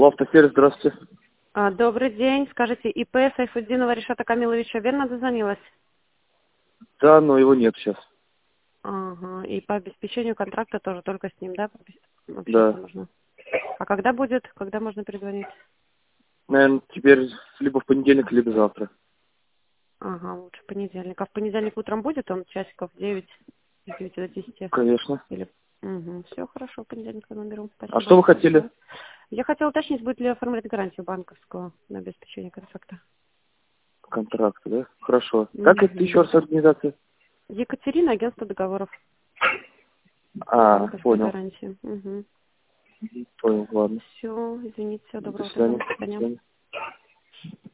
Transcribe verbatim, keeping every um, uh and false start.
Автосервис, здравствуйте. А, добрый день. Скажите, ИП Сайфутдинова Ришата Камиловича верно дозвонилась? Да, но его нет сейчас. Ага. И по обеспечению контракта тоже только с ним, да, общаться Да. можно? А когда будет? Когда можно перезвонить? Наверное, теперь либо в понедельник, либо завтра. Ага, лучше понедельник. А в понедельник утром будет он часиков девять, с девяти до десяти? Конечно. Или... Угу. Все хорошо, в понедельник я наберу. А Спасибо что вы вам хотели? большое. Я хотела уточнить, будет ли оформлять гарантию банковскую на обеспечение контракта. Контракт, да? Хорошо. Как это еще Угу. раз организация? Екатерина, агентство договоров. А, Банковская понял. гарантия. Угу. Понял, ладно. Все, извините, всего До доброго тогда, свидания. до До свидания. свидания.